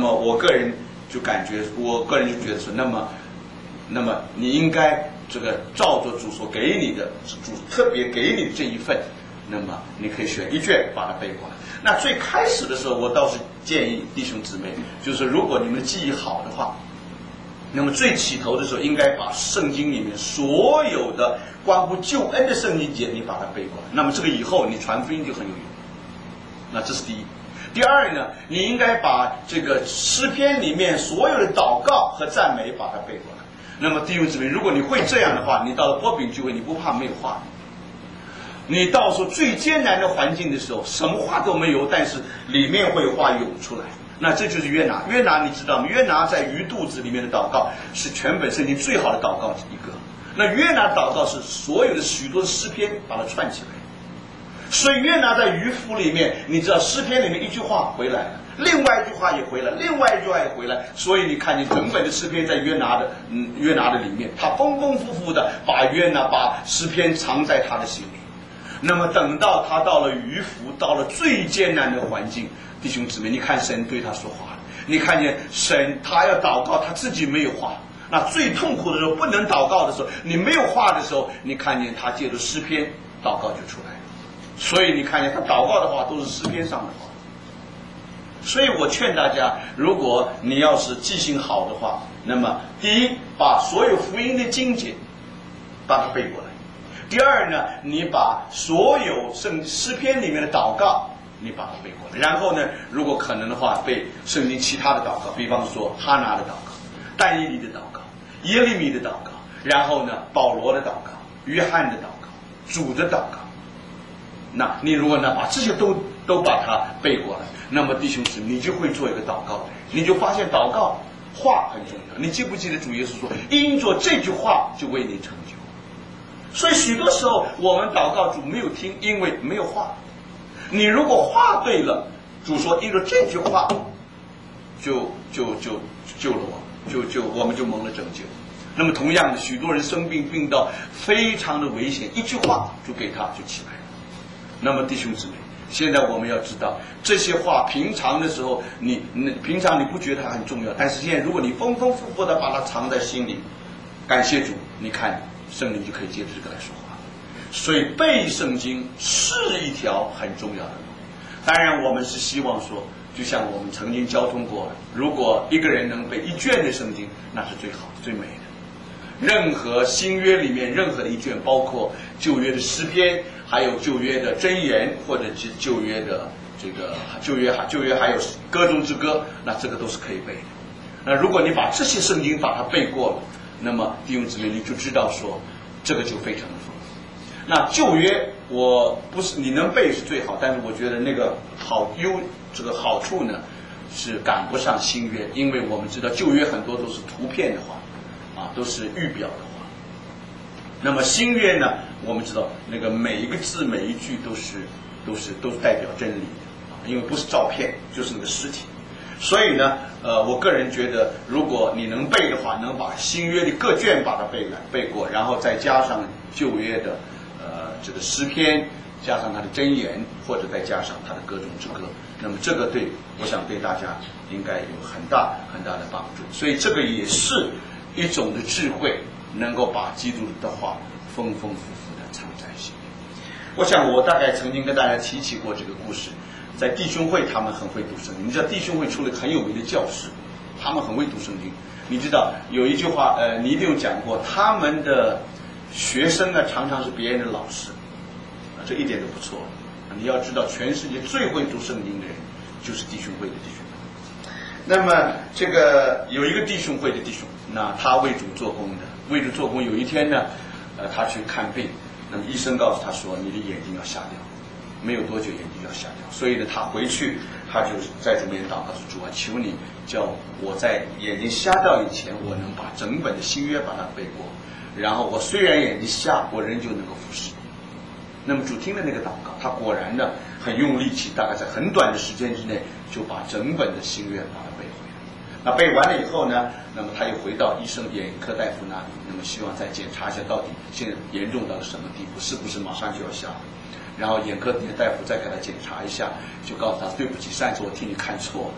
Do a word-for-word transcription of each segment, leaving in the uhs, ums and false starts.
么我个人就感觉，我个人就觉得说，那么，那么你应该这个照着主所给你的，主特别给你的这一份，那么你可以选一卷把它背过来。那最开始的时候，我倒是建议弟兄姊妹，就是如果你们的记忆好的话，那么最起头的时候，应该把圣经里面所有的关乎救恩的圣经节，你把它背过来。那么这个以后你传福音就很有用。那这是第一。第二呢，你应该把这个诗篇里面所有的祷告和赞美把它背过来。那么弟兄姊妹，如果你会这样的话，你到了波饼聚会，你不怕没有话。你到时候最艰难的环境的时候，什么话都没有，但是里面会有话涌出来。那这就是约拿。约拿你知道吗？约拿在鱼肚子里面的祷告是全本圣经最好的祷告一个。那约拿祷告是所有的许多的诗篇把它串起来。所以约拿在鱼腹里面，你知道诗篇里面一句话回来了，另外一句话也回来，另外一句话也回来。所以你看见整本的诗篇在约拿的嗯约拿的里面，他丰丰富富的把约拿把诗篇藏在他的心里。那么等到他到了鱼腹，到了最艰难的环境，弟兄姊妹，你看神对他说话，你看见神他要祷告，他自己没有话。那最痛苦的时候，不能祷告的时候，你没有话的时候，你看见他借着诗篇祷告就出来了。所以你看见他祷告的话都是诗篇上的话。所以我劝大家，如果你要是记性好的话，那么第一，把所有福音的经节把它背过来。第二呢，你把所有圣诗篇里面的祷告你把它背过来。然后呢，如果可能的话，背圣经其他的祷告，比方说哈拿的祷告、但以理的祷告、耶利米的祷告，然后呢保罗的祷告、约翰的祷告、主的祷告。那你如果呢把这些都都把它背过来，那么弟兄姊妹，你就会做一个祷告的人，你就发现祷告话很重要。你记不记得主耶稣说，因着这句话就为你成就。所以许多时候我们祷告主没有听，因为没有话。你如果话对了，主说因着这句话就就就救了我，就就我们就蒙了拯救。那么同样的，许多人生病病到非常的危险，一句话就给他就起来了。那么弟兄姊妹，现在我们要知道这些话，平常的时候你你平常你不觉得它很重要，但是现在如果你丰丰富富的把它藏在心里，感谢主，你看圣灵就可以借着这个来说话。所以背圣经是一条很重要的路。当然我们是希望说，就像我们曾经交通过，如果一个人能背一卷的圣经，那是最好最美的。任何新约里面任何的一卷，包括旧约的诗篇，还有旧约的箴言，或者是旧约的这个旧约旧约还有歌中之歌，那这个都是可以背的。那如果你把这些圣经把它背过了，那么弟兄姊妹，你就知道说这个就非常的丰富。那旧约我不是你能背是最好，但是我觉得那个好优这个好处呢是赶不上新约，因为我们知道旧约很多都是图片的话啊，都是预表的话。那么新约呢，我们知道那个每一个字每一句都是都是都是代表真理的啊，因为不是照片就是那个实体。所以呢，呃，我个人觉得，如果你能背的话，能把新约的各卷把它背来背过，然后再加上旧约的呃这个诗篇，加上它的箴言，或者再加上它的歌中之歌，那么这个对我想对大家应该有很大很大的帮助。所以这个也是一种的智慧，能够把基督的话丰丰富富的藏在心里。我想我大概曾经跟大家提起过这个故事。在弟兄会他们很会读圣经，你知道弟兄会出了很有名的教师，他们很会读圣经。你知道有一句话，呃，你一定有讲过，他们的学生呢常常是别人的老师，啊，这一点都不错。你要知道，全世界最会读圣经的人就是弟兄会的弟兄。那么这个有一个弟兄会的弟兄，那他为主做工的，为主做工。有一天呢，呃，他去看病，那么医生告诉他说，你的眼睛要瞎掉。没有多久眼睛要瞎掉，所以呢，他回去他就在主面前祷告说：“主啊，求你叫我在眼睛瞎掉以前，我能把整本的新约把它背过，然后我虽然眼睛瞎，我仍旧能够服侍。”那么主听了那个祷告，他果然呢很用力气，大概在很短的时间之内就把整本的新约把它背回来。那背完了以后呢，那么他又回到医生眼科大夫那里，那么希望再检查一下到底现在严重到了什么地步，是不是马上就要瞎了。然后眼科的大夫再给他检查一下，就告诉他对不起，上次我替你看错了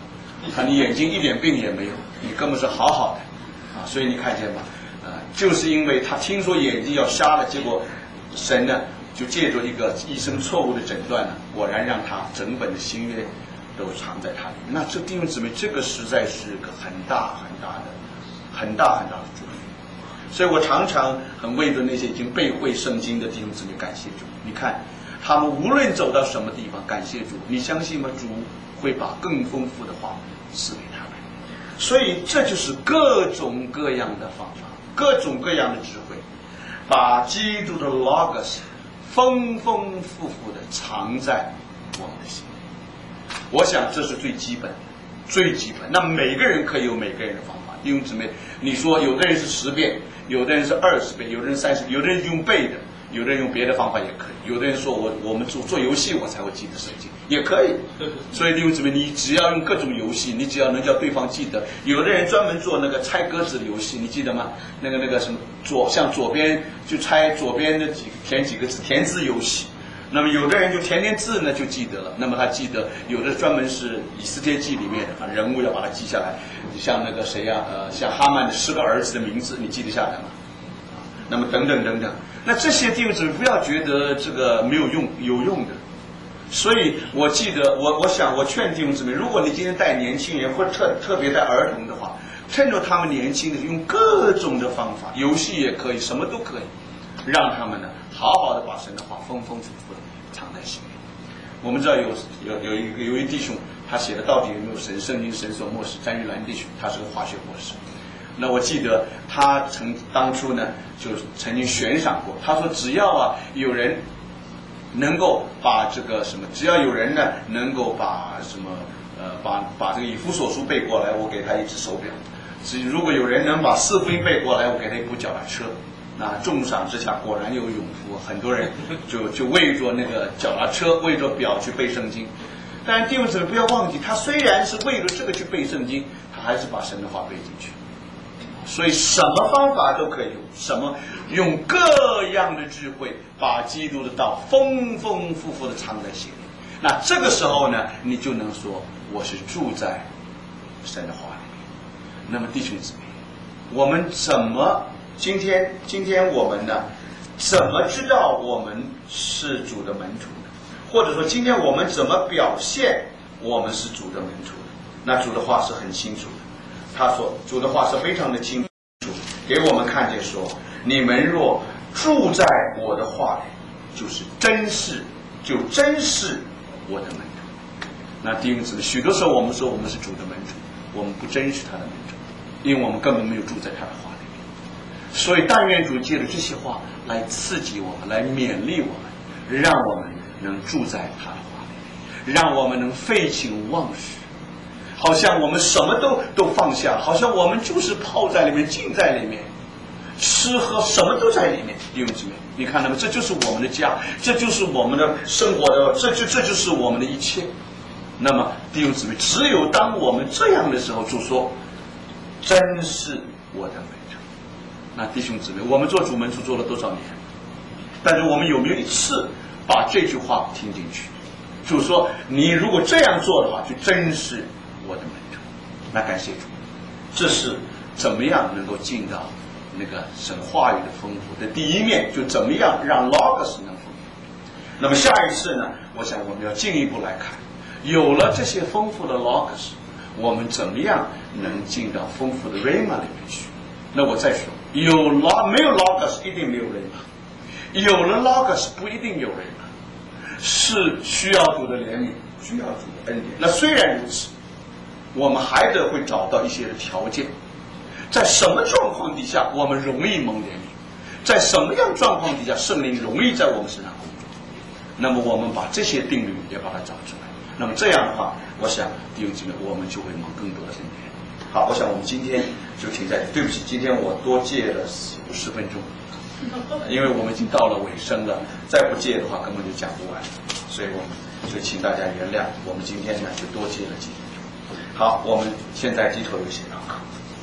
看你眼睛一点病也没有，你根本是好好的啊！所以你看见吗？啊，就是因为他听说眼睛要瞎了，结果神呢就借助一个医生错误的诊断呢，果然让他整本的新约都藏在他里面。那这弟兄姊妹，这个实在是个很大很大的、很大很大的祝福。所以我常常很为着那些已经背会圣经的弟兄姊妹感谢主。你看，他们无论走到什么地方，感谢主，你相信吗？主会把更丰富的话赐给他们。所以这就是各种各样的方法，各种各样的智慧，把基督的 Logos 丰丰富富的藏在我们的心里。我想这是最基本最基本。那每个人可以有每个人的方法。弟兄姊妹，你说有的人是十遍，有的人是二十遍，有的人三十，有的人用背的，有的人用别的方法也可以。有的人说我我们做做游戏我才会记得圣经，也可以。所以弟兄姊妹，你只要用各种游戏，你只要能叫对方记得。有的人专门做那个猜鸽子的游戏，你记得吗？那个那个什么左向左边就猜左边的几填几个字，填字游戏。那么有的人就填填字呢就记得了，那么他记得有的专门是以斯帖记里面的人物要把它记下来，像那个谁呀、啊，呃，像哈曼的十个儿子的名字，你记得下来吗？那么等等等等，那这些弟兄姊妹不要觉得这个没有用，有用的。所以我记得我我想我劝弟兄姊妹，如果你今天带年轻人或特特别带儿童的话，趁着他们年轻的用各种的方法，游戏也可以，什么都可以，让他们呢好好的把神的话丰丰富富的藏在心里。我们知道有有有一个有一弟兄，他写的到底有没有神，圣经神所漠视，詹玉兰弟兄，他是个化学博士。那我记得他曾当初呢就曾经悬赏过，他说只要啊有人能够把这个什么，只要有人呢能够把什么呃把把这个以弗所书背过来，我给他一只手表；只如果有人能把四福音背过来，我给他一部脚踏车。那重赏之下果然有勇夫，很多人就就为着那个脚踏车，为着表去背圣经。但是弟兄姊妹不要忘记，他虽然是为了这个去背圣经，他还是把神的话背进去。所以什么方法都可以用，什么用各样的智慧把基督的道丰丰富富的藏在心里。那这个时候呢，你就能说我是住在神的话里面。那么弟兄姊妹，我们怎么今天今天我们呢怎么知道我们是主的门徒呢？或者说今天我们怎么表现我们是主的门徒呢？那主的话是很清楚的，他说主的话是非常的清楚，给我们看见说，你们若住在我的话里，就是真是就真是我的门徒。那弟兄姊妹，许多时候我们说我们是主的门徒，我们不真是他的门徒，因为我们根本没有住在他的话里面。所以但愿主借着这些话来刺激我们，来勉励我们，让我们能住在他的话里，让我们能废寝忘食，好像我们什么都都放下，好像我们就是泡在里面，浸在里面，吃喝什么都在里面。弟兄姊妹，你看到吗？这就是我们的家，这就是我们的生活的，这就这就是我们的一切。那么弟兄姊妹，只有当我们这样的时候，主说真是我的门徒。那弟兄姊妹，我们做主门徒做了多少年？但是我们有没有一次把这句话听进去？主说你如果这样做的话，就真是我的门徒。那感谢主，这是怎么样能够进到那个神话语的丰富的第一面，就怎么样让 Logos 能丰富。那么下一次呢，我想我们要进一步来看，有了这些丰富的 Logos， 我们怎么样能进到丰富的 Rhema 里面去。那我再说，有 Log 没有 Logos 一定没有 Rhema， 有了 Logos 不一定有 Rhema， 是需要主的怜悯，需要主的恩典。那虽然如此，我们还得会找到一些的条件，在什么状况底下我们容易蒙怜悯，在什么样状况底下圣灵容易在我们身上工作，那么我们把这些定律也把它找出来。那么这样的话，我想弟兄姊妹，我们就会蒙更多的恩典。好，我想我们今天就停在这里。对不起，今天我多借了五十分钟，因为我们已经到了尾声了，再不借的话根本就讲不完，所以我们就请大家原谅，我们今天呢就多借了几分钟。好，我们现在低头有些祷告。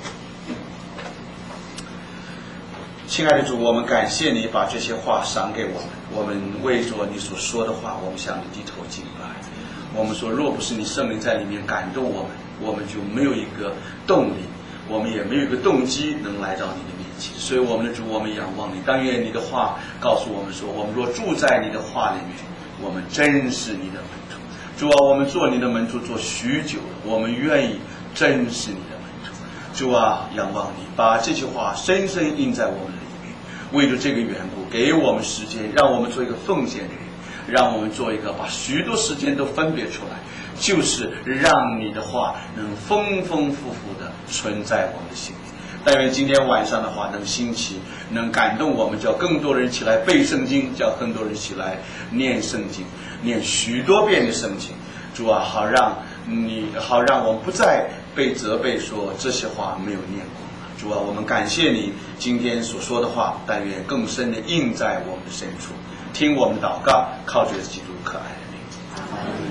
亲爱的主，我们感谢你把这些话赏给我们，我们为着你所说的话，我们向你低头敬拜。我们说，若不是你圣灵在里面感动我们， 我们就没有一个动力，我们也没有一个动机能来到你的面前。所以我们的主，我们仰望你，但愿你的话告诉我们说，我们若住在你的话里面，我们真是你的门徒。主啊，我们做你的门徒做许久了，我们愿意真是你的门徒。主啊，仰望你，把这句话深深印在我们里面。为了这个缘故，给我们时间，让我们做一个奉献的人，让我们做一个把许多时间都分别出来，就是让你的话能丰丰富富的存在我们的心里。但愿今天晚上的话能兴起，能感动我们，叫更多人起来背圣经，叫更多人起来念圣经，念许多遍的圣经。主啊，好让你好让我们不再被责备说这些话没有念过。主啊，我们感谢你今天所说的话，但愿更深的印在我们的深处。听我们的祷告，靠着基督可爱的名。